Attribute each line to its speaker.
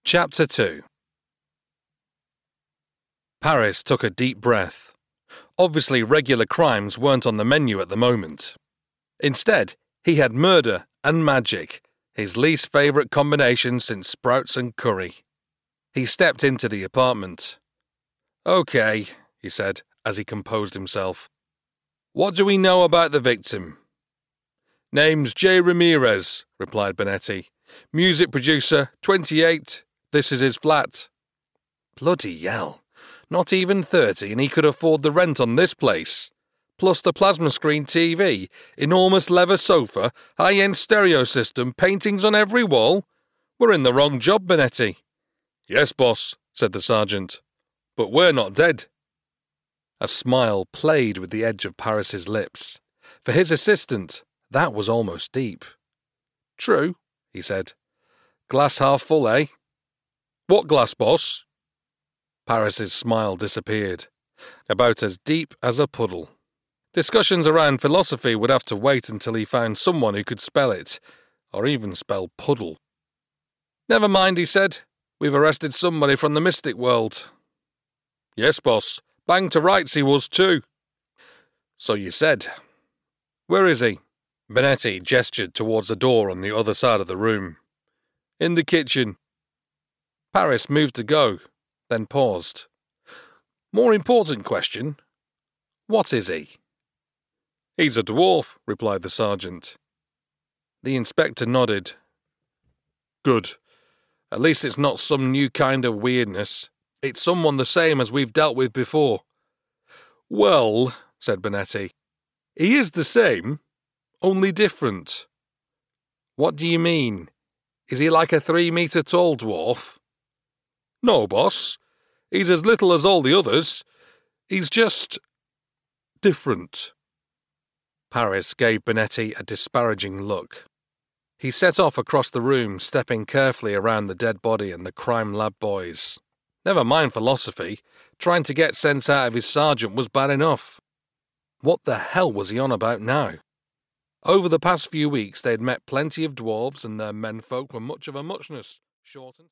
Speaker 1: Chapter 2. Paris took a deep breath. Obviously, regular crimes weren't on the menu at the moment. Instead, he had murder and magic, his least favourite combination since sprouts and curry. He stepped into the apartment. "Okay," he said, as he composed himself. "What do we know about the victim?" "Name's J. Ramirez," replied Bonetti. "Music producer, 28. This is his flat." Bloody hell. Not even 30 and he could afford the rent on this place. Plus the plasma screen TV, enormous leather sofa, high-end stereo system, paintings on every wall. We're in the wrong job, Bonetti. "Yes, boss," said the sergeant. "But we're not dead." A smile played with the edge of Paris's lips. For his assistant, that was almost deep. "True," he said. "Glass half full, eh?" "What glass, boss?" Paris's smile disappeared. About as deep as a puddle. Discussions around philosophy would have to wait until he found someone who could spell it, or even spell puddle. "Never mind," he said. "We've arrested somebody from the mystic world." "Yes, boss. Bang to rights he was too." "So you said. Where is he?" Bonetti gestured towards a door on the other side of the room. "In the kitchen." Paris moved to go, then paused. "More important question. What is he?" "He's a dwarf," replied the sergeant. The inspector nodded. "Good. At least it's not some new kind of weirdness. It's someone the same as we've dealt with before." "Well," said Bonetti, "he is the same, only different." "What do you mean? Is he like a 3-metre tall dwarf?" "No, boss. He's as little as all the others. He's just different." Paris gave Bonetti a disparaging look. He set off across the room, stepping carefully around the dead body and the crime lab boys. Never mind philosophy. Trying to get sense out of his sergeant was bad enough. What the hell was he on about now? Over the past few weeks they'd met plenty of dwarves and their menfolk were much of a muchness, short and